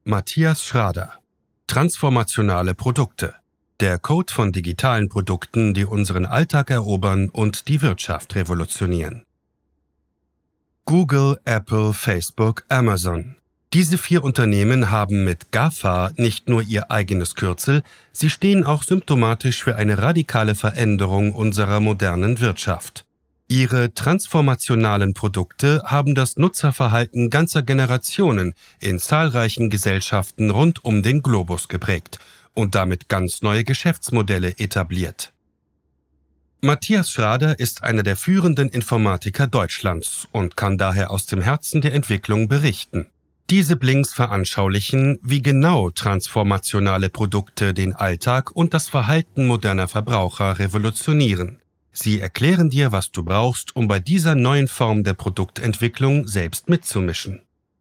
Matthias Schrader. Transformationale Produkte. Der Code von digitalen Produkten, die unseren Alltag erobern und die Wirtschaft revolutionieren. Google, Apple, Facebook, Amazon. Diese 4 Unternehmen haben mit GAFA nicht nur ihr eigenes Kürzel, sie stehen auch symptomatisch für eine radikale Veränderung unserer modernen Wirtschaft. Ihre transformationalen Produkte haben das Nutzerverhalten ganzer Generationen in zahlreichen Gesellschaften rund um den Globus geprägt und damit ganz neue Geschäftsmodelle etabliert. Matthias Schrader ist einer der führenden Informatiker Deutschlands und kann daher aus dem Herzen der Entwicklung berichten. Diese Blinks veranschaulichen, wie genau transformationale Produkte den Alltag und das Verhalten moderner Verbraucher revolutionieren. Sie erklären dir, was du brauchst, um bei dieser neuen Form der Produktentwicklung selbst mitzumischen.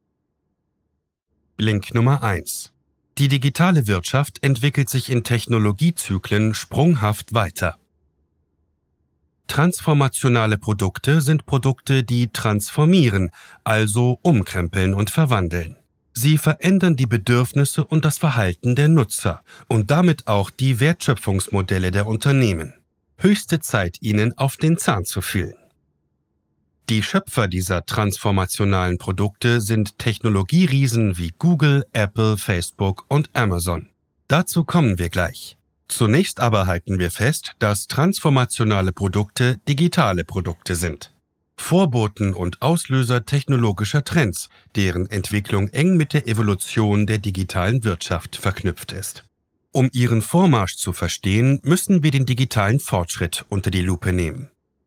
Blink Nummer 1. Die digitale Wirtschaft entwickelt sich in Technologiezyklen sprunghaft weiter. Transformationale Produkte sind Produkte, die transformieren, also umkrempeln und verwandeln. Sie verändern die Bedürfnisse und das Verhalten der Nutzer und damit auch die Wertschöpfungsmodelle der Unternehmen. Höchste Zeit, ihnen auf den Zahn zu fühlen. Die Schöpfer dieser transformationalen Produkte sind Technologieriesen wie Google, Apple, Facebook und Amazon. Dazu kommen wir gleich. Zunächst aber halten wir fest, dass transformationale Produkte digitale Produkte sind. Vorboten und Auslöser technologischer Trends, deren Entwicklung eng mit der Evolution der digitalen Wirtschaft verknüpft ist. Um ihren Vormarsch zu verstehen, müssen wir den digitalen Fortschritt unter die Lupe nehmen.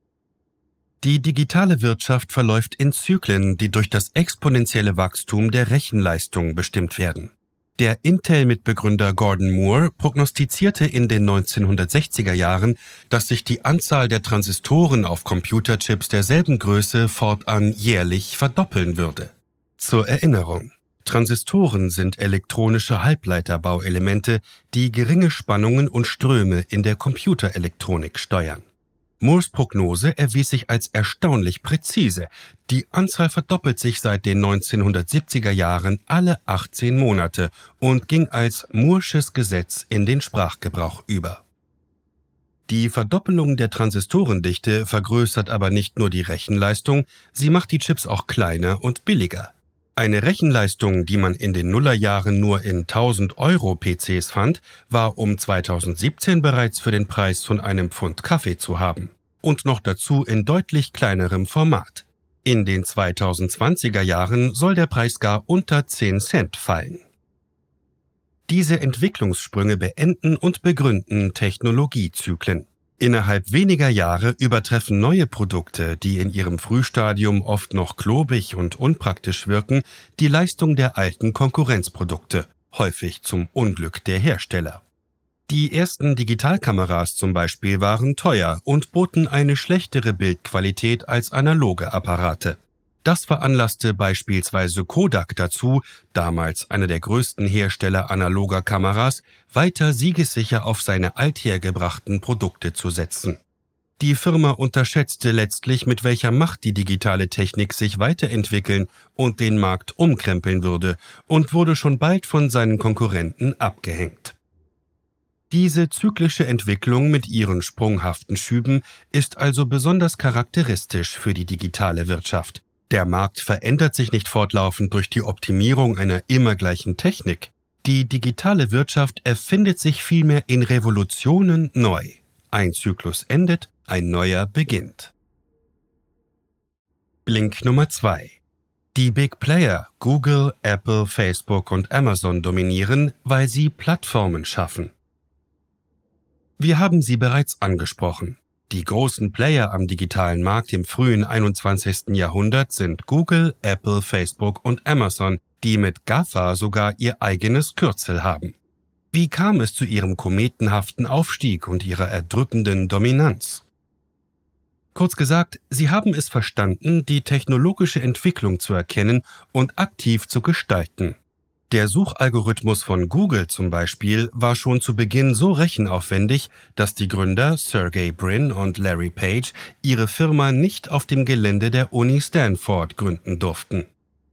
Die digitale Wirtschaft verläuft in Zyklen, die durch das exponentielle Wachstum der Rechenleistung bestimmt werden. Der Intel-Mitbegründer Gordon Moore prognostizierte in den 1960er Jahren, dass sich die Anzahl der Transistoren auf Computerchips derselben Größe fortan jährlich verdoppeln würde. Zur Erinnerung: Transistoren sind elektronische Halbleiterbauelemente, die geringe Spannungen und Ströme in der Computerelektronik steuern. Moores Prognose erwies sich als erstaunlich präzise. Die Anzahl verdoppelt sich seit den 1970er Jahren alle 18 Monate und ging als Moore'sches Gesetz in den Sprachgebrauch über. Die Verdoppelung der Transistorendichte vergrößert aber nicht nur die Rechenleistung, sie macht die Chips auch kleiner und billiger. Eine Rechenleistung, die man in den Nullerjahren nur in 1000 Euro PCs fand, war um 2017 bereits für den Preis von einem Pfund Kaffee zu haben. Und noch dazu in deutlich kleinerem Format. In den 2020er Jahren soll der Preis gar unter 10 Cent fallen. Diese Entwicklungssprünge beenden und begründen Technologiezyklen. Innerhalb weniger Jahre übertreffen neue Produkte, die in ihrem Frühstadium oft noch klobig und unpraktisch wirken, die Leistung der alten Konkurrenzprodukte, häufig zum Unglück der Hersteller. Die ersten Digitalkameras zum Beispiel waren teuer und boten eine schlechtere Bildqualität als analoge Apparate. Das veranlasste beispielsweise Kodak dazu, damals einer der größten Hersteller analoger Kameras, weiter siegessicher auf seine althergebrachten Produkte zu setzen. Die Firma unterschätzte letztlich, mit welcher Macht die digitale Technik sich weiterentwickeln und den Markt umkrempeln würde, und wurde schon bald von seinen Konkurrenten abgehängt. Diese zyklische Entwicklung mit ihren sprunghaften Schüben ist also besonders charakteristisch für die digitale Wirtschaft. Der Markt verändert sich nicht fortlaufend durch die Optimierung einer immer gleichen Technik. Die digitale Wirtschaft erfindet sich vielmehr in Revolutionen neu. Ein Zyklus endet, ein neuer beginnt. Blink Nummer 2. Die Big Player Google, Apple, Facebook und Amazon dominieren, weil sie Plattformen schaffen. Wir haben sie bereits angesprochen. Die großen Player am digitalen Markt im frühen 21. Jahrhundert sind Google, Apple, Facebook und Amazon, die mit GAFA sogar ihr eigenes Kürzel haben. Wie kam es zu ihrem kometenhaften Aufstieg und ihrer erdrückenden Dominanz? Kurz gesagt, sie haben es verstanden, die technologische Entwicklung zu erkennen und aktiv zu gestalten. Der Suchalgorithmus von Google zum Beispiel war schon zu Beginn so rechenaufwendig, dass die Gründer Sergey Brin und Larry Page ihre Firma nicht auf dem Gelände der Uni Stanford gründen durften.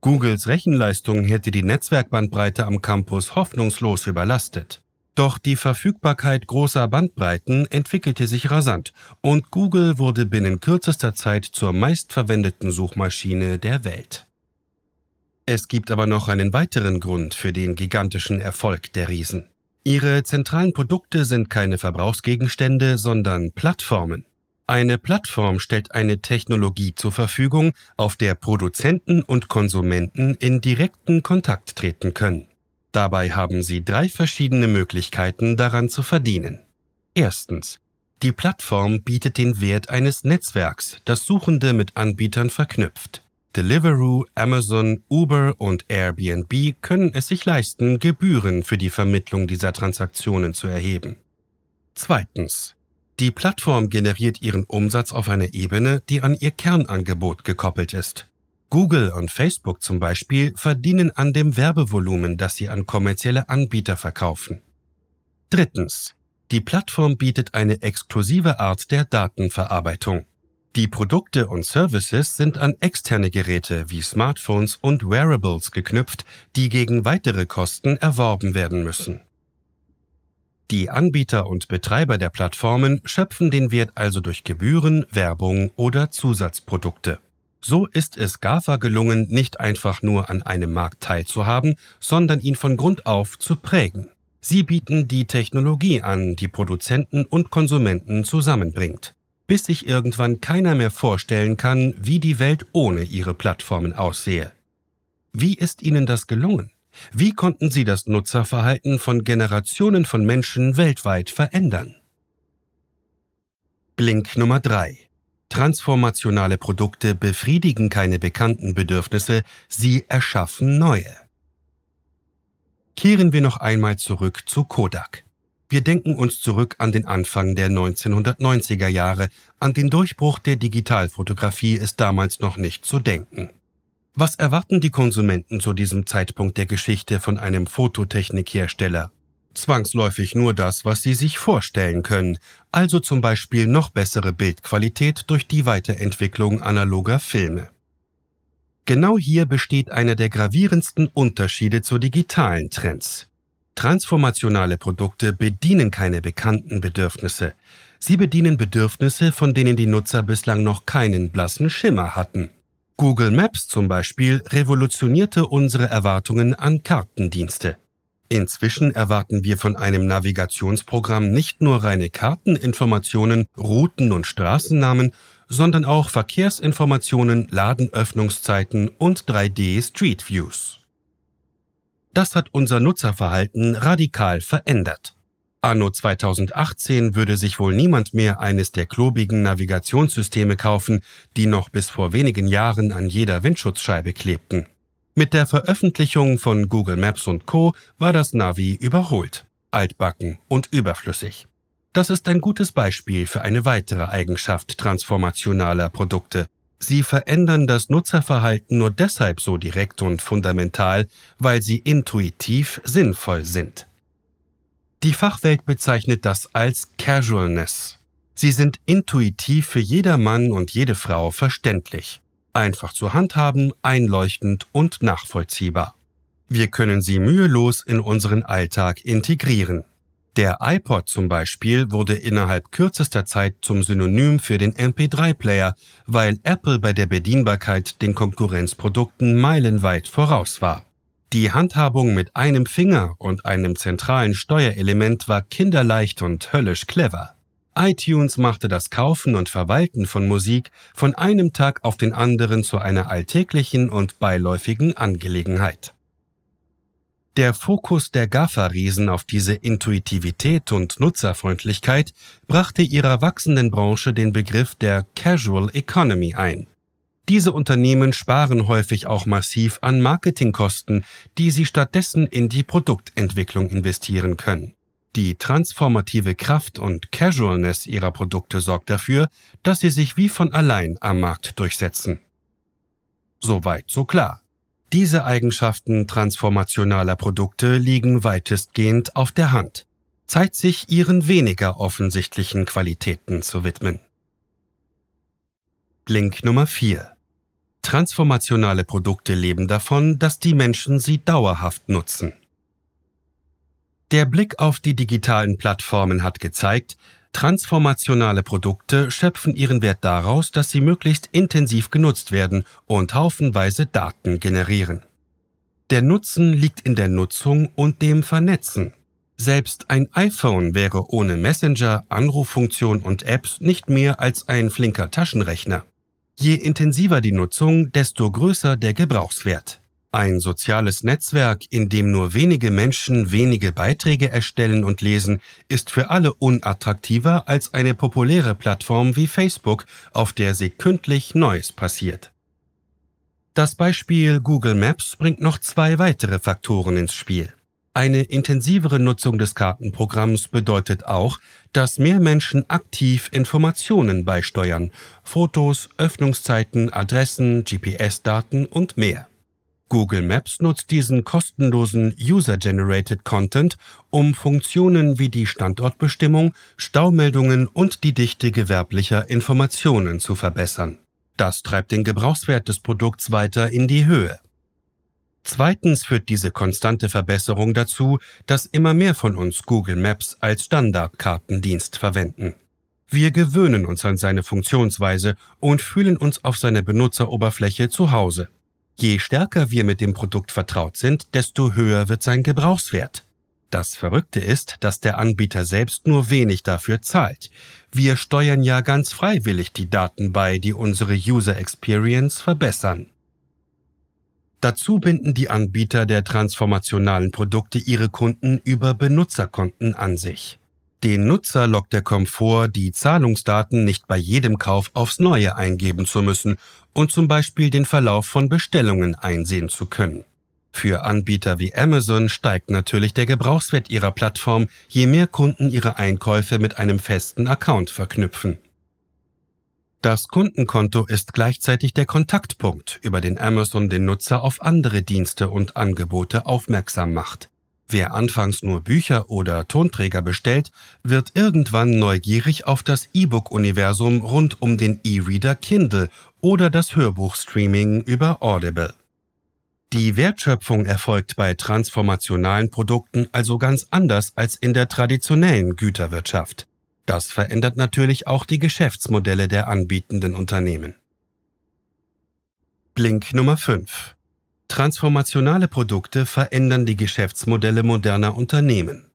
Googles Rechenleistung hätte die Netzwerkbandbreite am Campus hoffnungslos überlastet. Doch die Verfügbarkeit großer Bandbreiten entwickelte sich rasant und Google wurde binnen kürzester Zeit zur meistverwendeten Suchmaschine der Welt. Es gibt aber noch einen weiteren Grund für den gigantischen Erfolg der Riesen. Ihre zentralen Produkte sind keine Verbrauchsgegenstände, sondern Plattformen. Eine Plattform stellt eine Technologie zur Verfügung, auf der Produzenten und Konsumenten in direkten Kontakt treten können. Dabei haben Sie 3 verschiedene Möglichkeiten, daran zu verdienen. Erstens. Die Plattform bietet den Wert eines Netzwerks, das Suchende mit Anbietern verknüpft. Deliveroo, Amazon, Uber und Airbnb können es sich leisten, Gebühren für die Vermittlung dieser Transaktionen zu erheben. Zweitens. Die Plattform generiert ihren Umsatz auf einer Ebene, die an ihr Kernangebot gekoppelt ist. Google und Facebook zum Beispiel verdienen an dem Werbevolumen, das sie an kommerzielle Anbieter verkaufen. Drittens. Die Plattform bietet eine exklusive Art der Datenverarbeitung. Die Produkte und Services sind an externe Geräte wie Smartphones und Wearables geknüpft, die gegen weitere Kosten erworben werden müssen. Die Anbieter und Betreiber der Plattformen schöpfen den Wert also durch Gebühren, Werbung oder Zusatzprodukte. So ist es GAFA gelungen, nicht einfach nur an einem Markt teilzuhaben, sondern ihn von Grund auf zu prägen. Sie bieten die Technologie an, die Produzenten und Konsumenten zusammenbringt, bis sich irgendwann keiner mehr vorstellen kann, wie die Welt ohne ihre Plattformen aussehe. Wie ist Ihnen das gelungen? Wie konnten Sie das Nutzerverhalten von Generationen von Menschen weltweit verändern? Blink Nummer 3. Transformationale Produkte befriedigen keine bekannten Bedürfnisse, sie erschaffen neue. Kehren wir noch einmal zurück zu Kodak. Wir denken uns zurück an den Anfang der 1990er Jahre, an den Durchbruch der Digitalfotografie ist damals noch nicht zu denken. Was erwarten die Konsumenten zu diesem Zeitpunkt der Geschichte von einem Fototechnikhersteller? Zwangsläufig nur das, was sie sich vorstellen können, also zum Beispiel noch bessere Bildqualität durch die Weiterentwicklung analoger Filme. Genau hier besteht einer der gravierendsten Unterschiede zu digitalen Trends. Transformationale Produkte bedienen keine bekannten Bedürfnisse. Sie bedienen Bedürfnisse, von denen die Nutzer bislang noch keinen blassen Schimmer hatten. Google Maps zum Beispiel revolutionierte unsere Erwartungen an Kartendienste. Inzwischen erwarten wir von einem Navigationsprogramm nicht nur reine Karteninformationen, Routen und Straßennamen, sondern auch Verkehrsinformationen, Ladenöffnungszeiten und 3D-Street Views. Das hat unser Nutzerverhalten radikal verändert. Anno 2018 würde sich wohl niemand mehr eines der klobigen Navigationssysteme kaufen, die noch bis vor wenigen Jahren an jeder Windschutzscheibe klebten. Mit der Veröffentlichung von Google Maps und Co. war das Navi überholt, altbacken und überflüssig. Das ist ein gutes Beispiel für eine weitere Eigenschaft transformationaler Produkte. Sie verändern das Nutzerverhalten nur deshalb so direkt und fundamental, weil sie intuitiv sinnvoll sind. Die Fachwelt bezeichnet das als Casualness. Sie sind intuitiv für jedermann und jede Frau verständlich. Einfach zu handhaben, einleuchtend und nachvollziehbar. Wir können sie mühelos in unseren Alltag integrieren. Der iPod zum Beispiel wurde innerhalb kürzester Zeit zum Synonym für den MP3-Player, weil Apple bei der Bedienbarkeit den Konkurrenzprodukten meilenweit voraus war. Die Handhabung mit einem Finger und einem zentralen Steuerelement war kinderleicht und höllisch clever. iTunes machte das Kaufen und Verwalten von Musik von einem Tag auf den anderen zu einer alltäglichen und beiläufigen Angelegenheit. Der Fokus der GAFA-Riesen auf diese Intuitivität und Nutzerfreundlichkeit brachte ihrer wachsenden Branche den Begriff der Casual Economy ein. Diese Unternehmen sparen häufig auch massiv an Marketingkosten, die sie stattdessen in die Produktentwicklung investieren können. Die transformative Kraft und Casualness ihrer Produkte sorgt dafür, dass sie sich wie von allein am Markt durchsetzen. Soweit, so klar. Diese Eigenschaften transformationaler Produkte liegen weitestgehend auf der Hand. Zeit, sich ihren weniger offensichtlichen Qualitäten zu widmen. Blink Nummer 4. Transformationale Produkte leben davon, dass die Menschen sie dauerhaft nutzen. Der Blick auf die digitalen Plattformen hat gezeigt, transformationale Produkte schöpfen ihren Wert daraus, dass sie möglichst intensiv genutzt werden und haufenweise Daten generieren. Der Nutzen liegt in der Nutzung und dem Vernetzen. Selbst ein iPhone wäre ohne Messenger, Anruffunktion und Apps nicht mehr als ein flinker Taschenrechner. Je intensiver die Nutzung, desto größer der Gebrauchswert. Ein soziales Netzwerk, in dem nur wenige Menschen wenige Beiträge erstellen und lesen, ist für alle unattraktiver als eine populäre Plattform wie Facebook, auf der sekündlich Neues passiert. Das Beispiel Google Maps bringt noch 2 weitere Faktoren ins Spiel. Eine intensivere Nutzung des Kartenprogramms bedeutet auch, dass mehr Menschen aktiv Informationen beisteuern: Fotos, Öffnungszeiten, Adressen, GPS-Daten und mehr. Google Maps nutzt diesen kostenlosen User-Generated Content, um Funktionen wie die Standortbestimmung, Staumeldungen und die Dichte gewerblicher Informationen zu verbessern. Das treibt den Gebrauchswert des Produkts weiter in die Höhe. Zweitens führt diese konstante Verbesserung dazu, dass immer mehr von uns Google Maps als Standardkartendienst verwenden. Wir gewöhnen uns an seine Funktionsweise und fühlen uns auf seine Benutzeroberfläche zu Hause. Je stärker wir mit dem Produkt vertraut sind, desto höher wird sein Gebrauchswert. Das Verrückte ist, dass der Anbieter selbst nur wenig dafür zahlt. Wir steuern ja ganz freiwillig die Daten bei, die unsere User Experience verbessern. Dazu binden die Anbieter der transformationalen Produkte ihre Kunden über Benutzerkonten an sich. Den Nutzer lockt der Komfort, die Zahlungsdaten nicht bei jedem Kauf aufs Neue eingeben zu müssen und zum Beispiel den Verlauf von Bestellungen einsehen zu können. Für Anbieter wie Amazon steigt natürlich der Gebrauchswert ihrer Plattform, je mehr Kunden ihre Einkäufe mit einem festen Account verknüpfen. Das Kundenkonto ist gleichzeitig der Kontaktpunkt, über den Amazon den Nutzer auf andere Dienste und Angebote aufmerksam macht. Wer anfangs nur Bücher oder Tonträger bestellt, wird irgendwann neugierig auf das E-Book-Universum rund um den E-Reader Kindle oder das Hörbuchstreaming über Audible. Die Wertschöpfung erfolgt bei transformationalen Produkten also ganz anders als in der traditionellen Güterwirtschaft. Das verändert natürlich auch die Geschäftsmodelle der anbietenden Unternehmen. Blink Nummer 5: Transformationale Produkte verändern die Geschäftsmodelle moderner Unternehmen.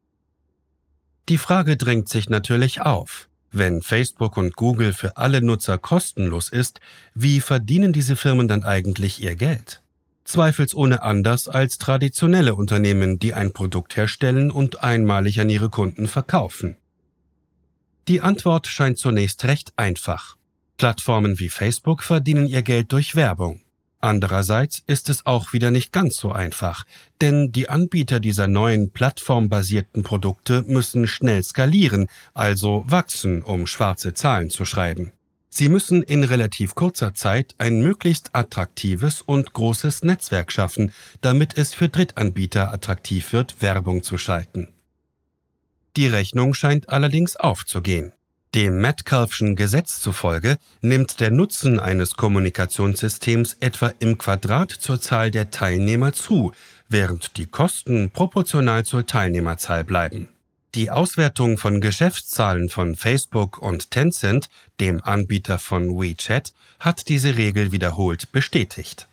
Die Frage drängt sich natürlich auf: Wenn Facebook und Google für alle Nutzer kostenlos ist, wie verdienen diese Firmen dann eigentlich ihr Geld? Zweifelsohne anders als traditionelle Unternehmen, die ein Produkt herstellen und einmalig an ihre Kunden verkaufen. Die Antwort scheint zunächst recht einfach. Plattformen wie Facebook verdienen ihr Geld durch Werbung. Andererseits ist es auch wieder nicht ganz so einfach, denn die Anbieter dieser neuen plattformbasierten Produkte müssen schnell skalieren, also wachsen, um schwarze Zahlen zu schreiben. Sie müssen in relativ kurzer Zeit ein möglichst attraktives und großes Netzwerk schaffen, damit es für Drittanbieter attraktiv wird, Werbung zu schalten. Die Rechnung scheint allerdings aufzugehen. Dem Metcalfe'schen Gesetz zufolge nimmt der Nutzen eines Kommunikationssystems etwa im Quadrat zur Zahl der Teilnehmer zu, während die Kosten proportional zur Teilnehmerzahl bleiben. Die Auswertung von Geschäftszahlen von Facebook und Tencent, dem Anbieter von WeChat, hat diese Regel wiederholt bestätigt.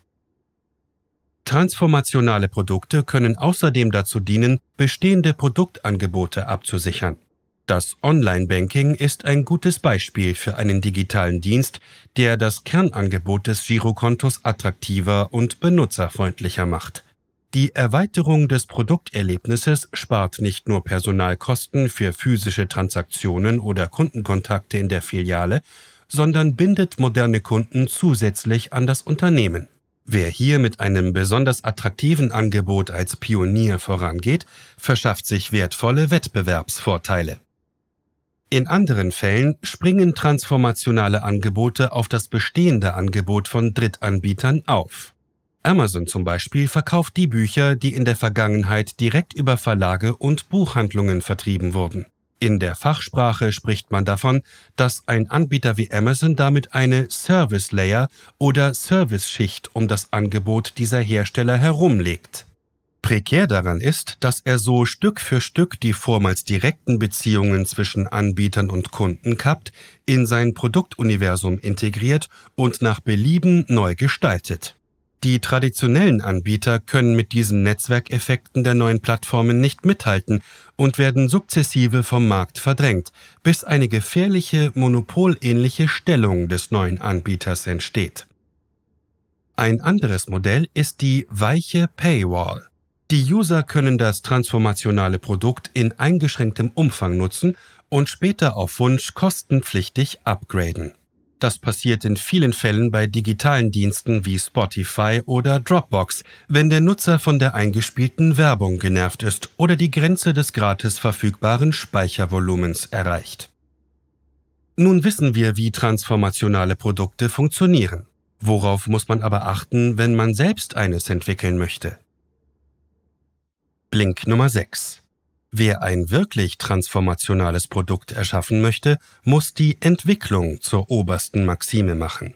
Transformationale Produkte können außerdem dazu dienen, bestehende Produktangebote abzusichern. Das Online-Banking ist ein gutes Beispiel für einen digitalen Dienst, der das Kernangebot des Girokontos attraktiver und benutzerfreundlicher macht. Die Erweiterung des Produkterlebnisses spart nicht nur Personalkosten für physische Transaktionen oder Kundenkontakte in der Filiale, sondern bindet moderne Kunden zusätzlich an das Unternehmen. Wer hier mit einem besonders attraktiven Angebot als Pionier vorangeht, verschafft sich wertvolle Wettbewerbsvorteile. In anderen Fällen springen transformationale Angebote auf das bestehende Angebot von Drittanbietern auf. Amazon zum Beispiel verkauft die Bücher, die in der Vergangenheit direkt über Verlage und Buchhandlungen vertrieben wurden. In der Fachsprache spricht man davon, dass ein Anbieter wie Amazon damit eine Service Layer oder Service-Schicht um das Angebot dieser Hersteller herumlegt. Prekär daran ist, dass er so Stück für Stück die vormals direkten Beziehungen zwischen Anbietern und Kunden kappt, in sein Produktuniversum integriert und nach Belieben neu gestaltet. Die traditionellen Anbieter können mit diesen Netzwerkeffekten der neuen Plattformen nicht mithalten und werden sukzessive vom Markt verdrängt, bis eine gefährliche, monopolähnliche Stellung des neuen Anbieters entsteht. Ein anderes Modell ist die weiche Paywall. Die User können das transformationale Produkt in eingeschränktem Umfang nutzen und später auf Wunsch kostenpflichtig upgraden. Das passiert in vielen Fällen bei digitalen Diensten wie Spotify oder Dropbox, wenn der Nutzer von der eingespielten Werbung genervt ist oder die Grenze des gratis verfügbaren Speichervolumens erreicht. Nun wissen wir, wie transformationale Produkte funktionieren. Worauf muss man aber achten, wenn man selbst eines entwickeln möchte? Blink Nummer 6. Wer ein wirklich transformationales Produkt erschaffen möchte, muss die Entwicklung zur obersten Maxime machen.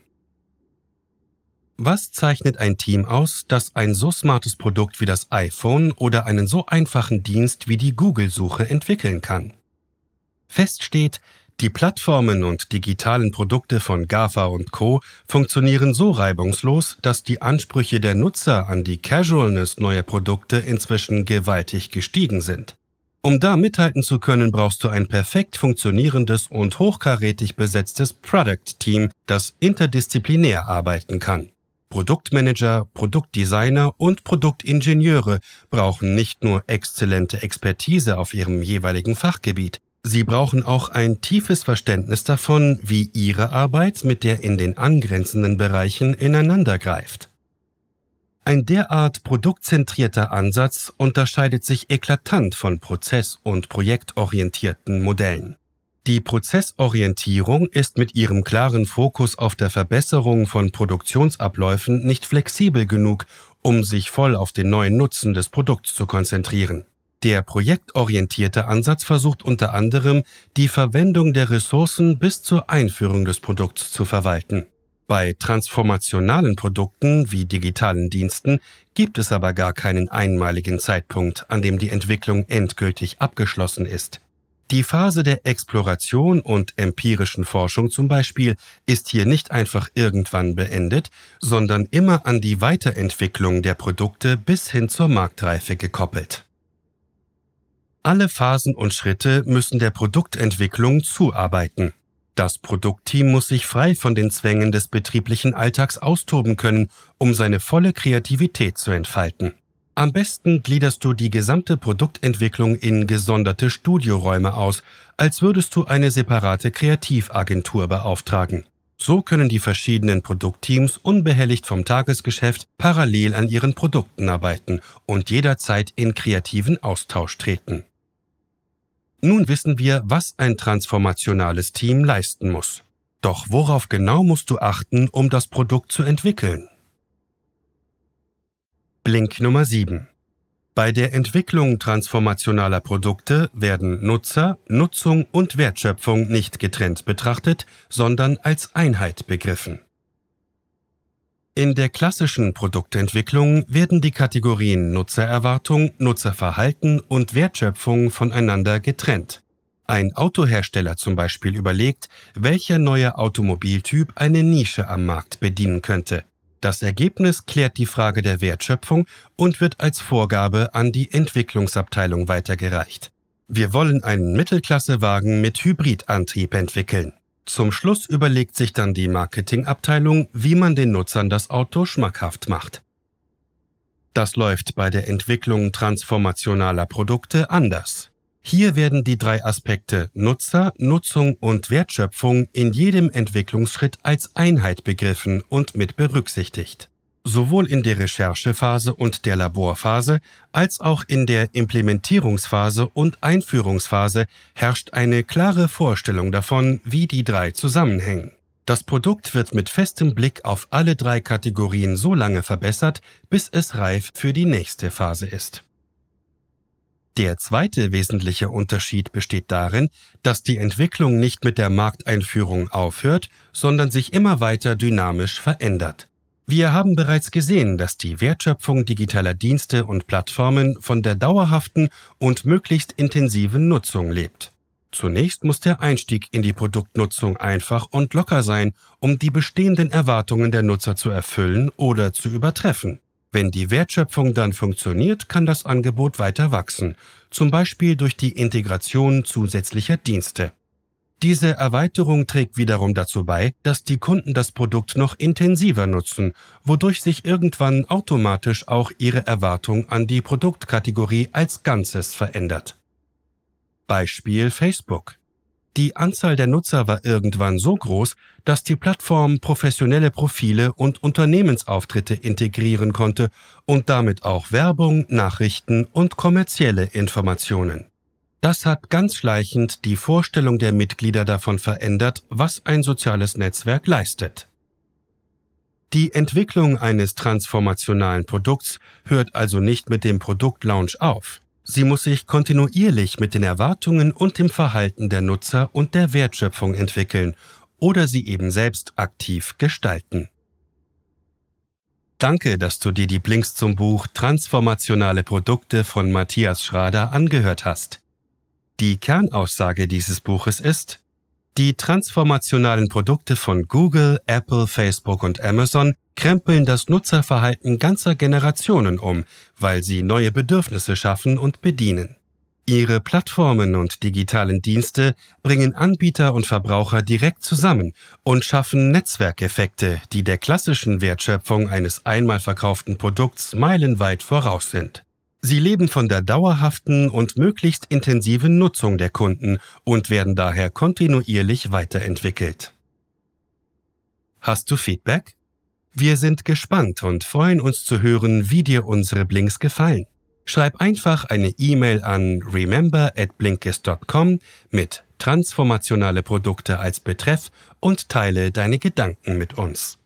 Was zeichnet ein Team aus, das ein so smartes Produkt wie das iPhone oder einen so einfachen Dienst wie die Google-Suche entwickeln kann? Fest steht, die Plattformen und digitalen Produkte von GAFA und Co. funktionieren so reibungslos, dass die Ansprüche der Nutzer an die Casualness neuer Produkte inzwischen gewaltig gestiegen sind. Um da mithalten zu können, brauchst du ein perfekt funktionierendes und hochkarätig besetztes Product-Team, das interdisziplinär arbeiten kann. Produktmanager, Produktdesigner und Produktingenieure brauchen nicht nur exzellente Expertise auf ihrem jeweiligen Fachgebiet. Sie brauchen auch ein tiefes Verständnis davon, wie ihre Arbeit mit der in den angrenzenden Bereichen ineinandergreift. Ein derart produktzentrierter Ansatz unterscheidet sich eklatant von prozess- und projektorientierten Modellen. Die Prozessorientierung ist mit ihrem klaren Fokus auf der Verbesserung von Produktionsabläufen nicht flexibel genug, um sich voll auf den neuen Nutzen des Produkts zu konzentrieren. Der projektorientierte Ansatz versucht unter anderem, die Verwendung der Ressourcen bis zur Einführung des Produkts zu verwalten. Bei transformationalen Produkten wie digitalen Diensten gibt es aber gar keinen einmaligen Zeitpunkt, an dem die Entwicklung endgültig abgeschlossen ist. Die Phase der Exploration und empirischen Forschung zum Beispiel ist hier nicht einfach irgendwann beendet, sondern immer an die Weiterentwicklung der Produkte bis hin zur Marktreife gekoppelt. Alle Phasen und Schritte müssen der Produktentwicklung zuarbeiten. Das Produktteam muss sich frei von den Zwängen des betrieblichen Alltags austoben können, um seine volle Kreativität zu entfalten. Am besten gliederst du die gesamte Produktentwicklung in gesonderte Studioräume aus, als würdest du eine separate Kreativagentur beauftragen. So können die verschiedenen Produktteams unbehelligt vom Tagesgeschäft parallel an ihren Produkten arbeiten und jederzeit in kreativen Austausch treten. Nun wissen wir, was ein transformationales Team leisten muss. Doch worauf genau musst du achten, um das Produkt zu entwickeln? Blink Nummer 7. Bei der Entwicklung transformationaler Produkte werden Nutzer, Nutzung und Wertschöpfung nicht getrennt betrachtet, sondern als Einheit begriffen. In der klassischen Produktentwicklung werden die Kategorien Nutzererwartung, Nutzerverhalten und Wertschöpfung voneinander getrennt. Ein Autohersteller zum Beispiel überlegt, welcher neue Automobiltyp eine Nische am Markt bedienen könnte. Das Ergebnis klärt die Frage der Wertschöpfung und wird als Vorgabe an die Entwicklungsabteilung weitergereicht. Wir wollen einen Mittelklassewagen mit Hybridantrieb entwickeln. Zum Schluss überlegt sich dann die Marketingabteilung, wie man den Nutzern das Auto schmackhaft macht. Das läuft bei der Entwicklung transformationaler Produkte anders. Hier werden die 3 Aspekte Nutzer, Nutzung und Wertschöpfung in jedem Entwicklungsschritt als Einheit begriffen und mit berücksichtigt. Sowohl in der Recherchephase und der Laborphase als auch in der Implementierungsphase und Einführungsphase herrscht eine klare Vorstellung davon, wie die 3 zusammenhängen. Das Produkt wird mit festem Blick auf alle 3 Kategorien so lange verbessert, bis es reif für die nächste Phase ist. Der zweite wesentliche Unterschied besteht darin, dass die Entwicklung nicht mit der Markteinführung aufhört, sondern sich immer weiter dynamisch verändert. Wir haben bereits gesehen, dass die Wertschöpfung digitaler Dienste und Plattformen von der dauerhaften und möglichst intensiven Nutzung lebt. Zunächst muss der Einstieg in die Produktnutzung einfach und locker sein, um die bestehenden Erwartungen der Nutzer zu erfüllen oder zu übertreffen. Wenn die Wertschöpfung dann funktioniert, kann das Angebot weiter wachsen, zum Beispiel durch die Integration zusätzlicher Dienste. Diese Erweiterung trägt wiederum dazu bei, dass die Kunden das Produkt noch intensiver nutzen, wodurch sich irgendwann automatisch auch ihre Erwartung an die Produktkategorie als Ganzes verändert. Beispiel Facebook. Die Anzahl der Nutzer war irgendwann so groß, dass die Plattform professionelle Profile und Unternehmensauftritte integrieren konnte und damit auch Werbung, Nachrichten und kommerzielle Informationen. Das hat ganz schleichend die Vorstellung der Mitglieder davon verändert, was ein soziales Netzwerk leistet. Die Entwicklung eines transformationalen Produkts hört also nicht mit dem Produktlaunch auf. Sie muss sich kontinuierlich mit den Erwartungen und dem Verhalten der Nutzer und der Wertschöpfung entwickeln oder sie eben selbst aktiv gestalten. Danke, dass du dir die Blinks zum Buch Transformationale Produkte von Matthias Schrader angehört hast. Die Kernaussage dieses Buches ist: Die transformationalen Produkte von Google, Apple, Facebook und Amazon krempeln das Nutzerverhalten ganzer Generationen um, weil sie neue Bedürfnisse schaffen und bedienen. Ihre Plattformen und digitalen Dienste bringen Anbieter und Verbraucher direkt zusammen und schaffen Netzwerkeffekte, die der klassischen Wertschöpfung eines einmal verkauften Produkts meilenweit voraus sind. Sie leben von der dauerhaften und möglichst intensiven Nutzung der Kunden und werden daher kontinuierlich weiterentwickelt. Hast du Feedback? Wir sind gespannt und freuen uns zu hören, wie dir unsere Blinks gefallen. Schreib einfach eine E-Mail an remember@blinkist.com mit transformationale Produkte als Betreff und teile deine Gedanken mit uns.